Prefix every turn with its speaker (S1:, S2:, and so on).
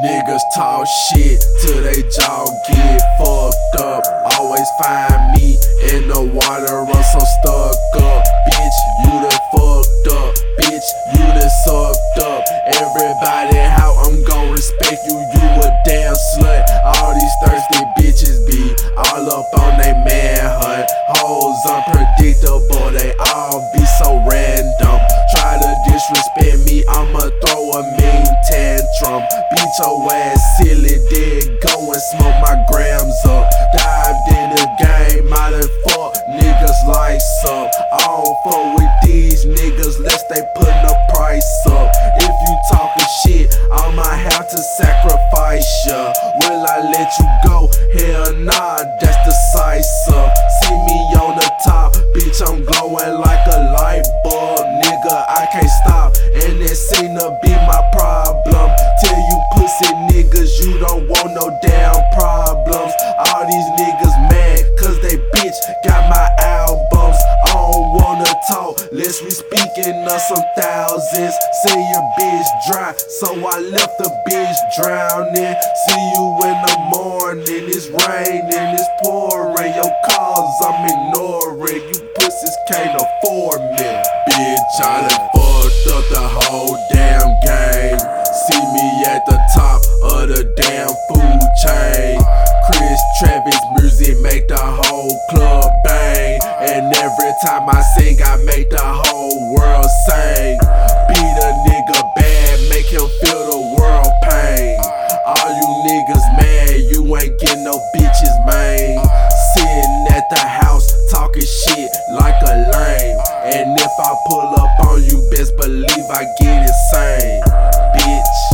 S1: Niggas talk shit till they jaw get fucked up. Always find me in the water, I'm so stuck up. Bitch, you done fucked up. Bitch, you done sucked up. Everybody, how I'm gon' respect you? You a damn slut. All these thirsty bitches be all up on they manhunt. Hoes unpredictable, they all be so random. Try to disrespect me, I'ma throw a mean tantrum. Beat your ass silly, then go and smoke my grams up. Dived in the game, I done fuck niggas lights up. I don't fuck with these niggas lest they put the price up. If you talking shit, I might have to sacrifice ya. Will I let you go? Hell nah, that's decisive. See me on the top, bitch, I'm glowing like a light bulb. Nigga, I can't stop, and it seem to be my problem. Tell you pussy niggas you don't want no damn problems. All these niggas mad cause they bitch got my albums. I don't wanna talk, let's we speaking of some thousands. Say your bitch dry, so I left the bitch drowning. See you in the morning, it's raining, it's pouring. Your calls I'm ignoring, you pussies can't afford me. Bitch, I done fucked up the whole damn game. See me at the top of the damn food chain. Chris Travis music make the whole club bang. And every time I sing, I make the whole world sing. Beat a nigga bad, make him feel the world pain. All you niggas mad, you ain't getting no bitches, man. Sitting at the house, talking shit like a lame. And if I pull up on you, best believe I get insane, bitch.